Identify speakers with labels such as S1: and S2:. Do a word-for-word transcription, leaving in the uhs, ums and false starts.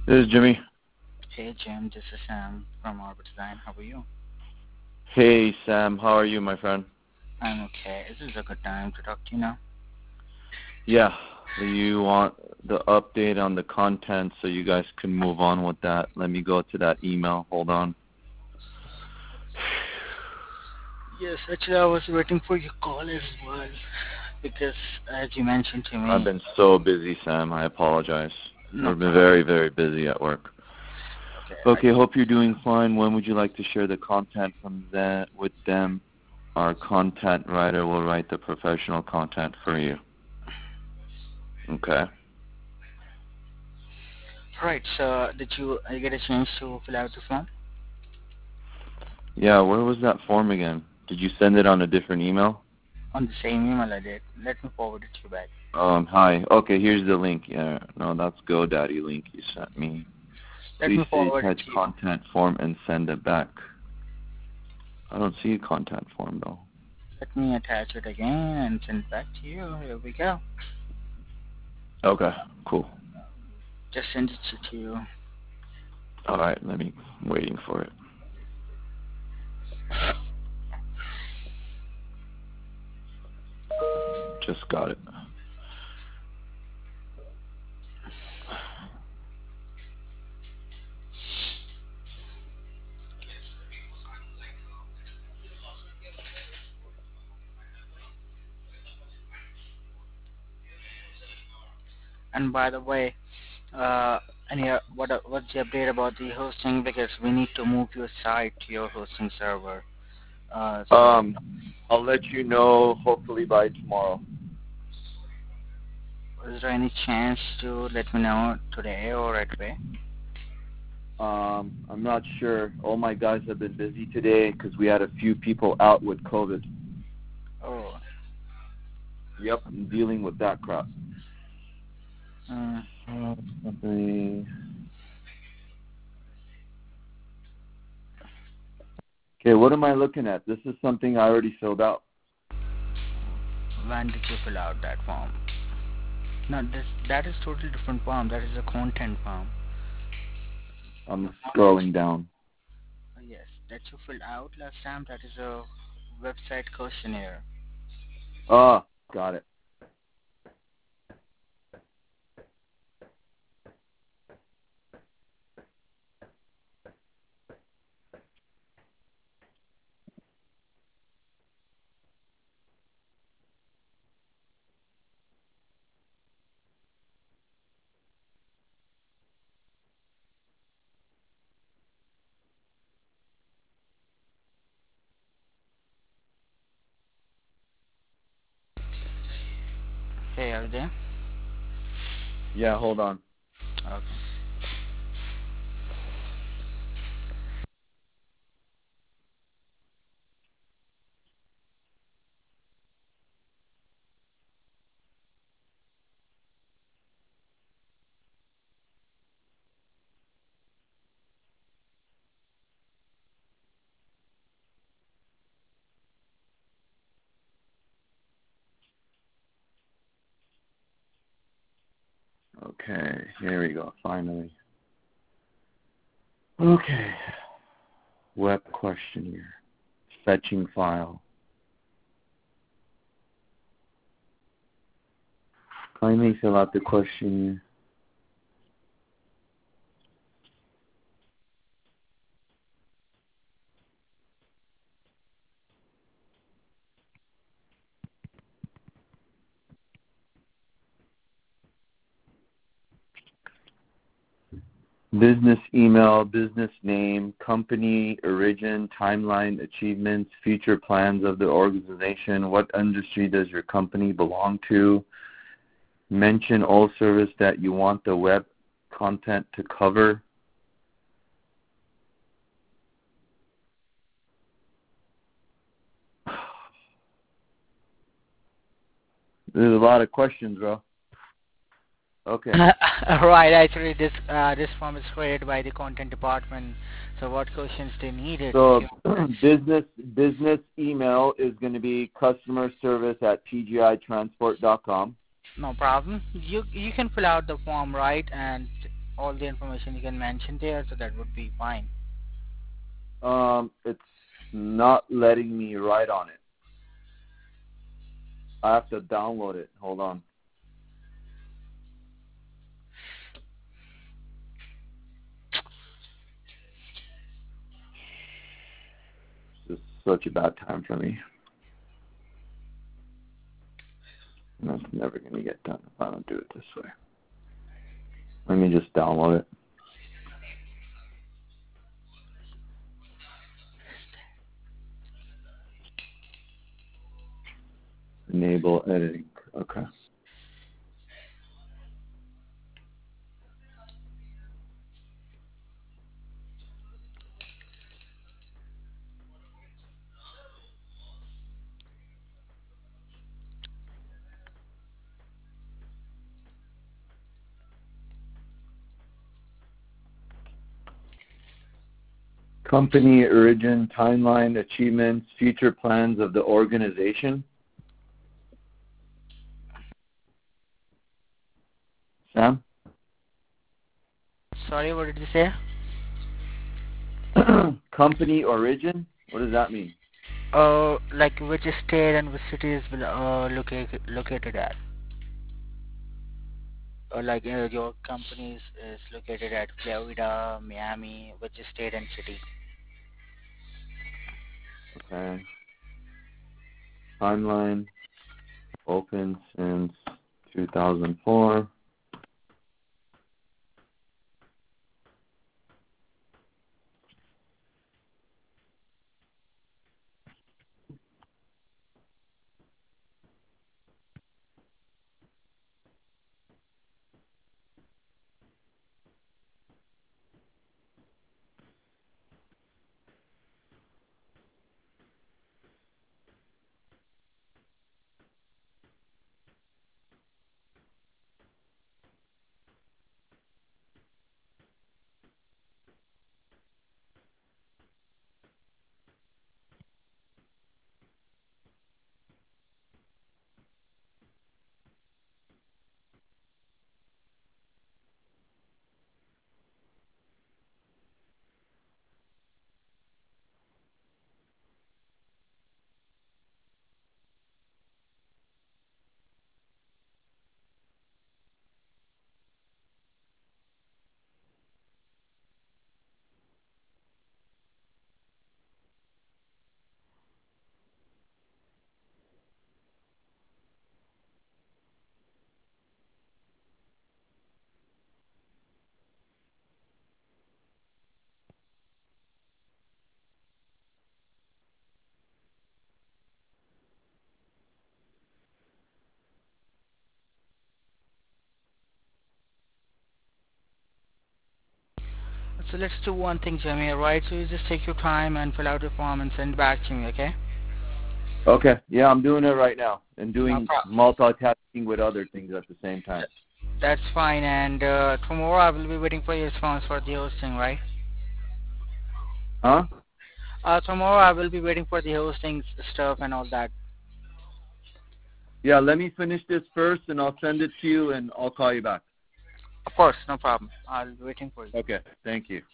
S1: This is Jimmy.
S2: Hey Jim, this is Sam from Orbit Design. How are you?
S1: Hey, Sam. How are you, my friend?
S2: I'm okay. Is this a good time to talk to you now?
S1: Yeah. Do you want the update on the content so you guys can move on with that? Let me go to that email. Hold on.
S2: Yes, actually I was waiting for your call as well because as you mentioned to
S1: I've
S2: me,
S1: been so busy, Sam. I apologize.
S2: no
S1: We've been
S2: problem.
S1: very, very busy at work.
S2: Okay, I
S1: Okay, hope you're doing fine. When would you like to share the content from that with them? Our content writer will write the professional content for you. Okay.
S2: right. So did you uh, get a chance to fill out the form
S1: Yeah, where was that form again? Did you send it on a different email?
S2: on the same email I did? Let me forward it to you back.
S1: Um, hi. Okay, here's the link. Yeah, no, that's GoDaddy link you sent me.
S2: Let
S1: Please
S2: me
S1: say
S2: forward it
S1: attach
S2: to you.
S1: content form and send it back. I don't see a content form though.
S2: Let me attach it again and send it back to you. Here we go.
S1: Okay, cool.
S2: Just send it to you.
S1: All right, let me. I'm waiting for it. Just got it.
S2: And by the way, Uh, and yeah, what uh, what's the update about the hosting? Because we need to move your site to your hosting server. Uh, so
S1: Um, I'll let you know hopefully by tomorrow.
S2: is there any chance to let me know today or right away?
S1: Um, I'm not sure. All my guys have been busy today because we had a few people out with COVID.
S2: Oh,
S1: Yep, I'm dealing with that crap.
S2: mm,
S1: Uh, company. Okay, what am I looking at? This is something I already filled out.
S2: when did you fill out that form? No, this that is totally different form. That is a content form. The
S1: I'm
S2: form that
S1: scrolling down.
S2: you, yes, that you filled out last time. That is a website questionnaire.
S1: Ah, got it.
S2: Hey, are you there?
S1: Yeah, hold on.
S2: Okay.
S1: Okay, here we go, finally. Okay, web questionnaire, fetching file. Kindly fill out the questionnaire. Business email, business name, company, origin, timeline, achievements, future plans of the organization, what industry does your company belong to, mention all service that you want the web content to cover. There's a lot of questions, bro. Okay.
S2: Right. Actually, this uh, this form is created by the content department. So what questions they needed? If
S1: So
S2: you
S1: business business email is going to be customer service at t g i transport dot com.
S2: no problem. You you can fill out the form, right? And all the information you can mention there, so that would be fine.
S1: Um, it's not letting me write on it. I have to download it. Hold on. This is such a bad time for me. And that's never going to get done if I don't do it this way. Let me just download it. Enable editing. Okay. Company, origin, timeline, achievements, future plans of the organization. Sam?
S2: Sorry, what did you say?
S1: Company origin? What does that mean?
S2: Uh, like which state and which city is uh, located located at? Or like uh, your company is, is located at Florida, Miami, which state and city?
S1: Okay. Timeline. Open since two thousand four.
S2: So let's do one thing, Jamie, right? So you just take your time and fill out the form and send back to me, okay?
S1: Okay. Yeah, I'm doing it right now and
S2: No
S1: doing
S2: problem.
S1: multitasking with other things at the same time.
S2: That's fine. And uh, tomorrow I will be waiting for your response for the hosting, right?
S1: Huh?
S2: Uh, tomorrow I will be waiting for the hosting stuff and all that.
S1: Yeah, let me finish this first and I'll send it to you and I'll call you back.
S2: Of course, no problem. I'll be waiting for you.
S1: Okay. Thank you.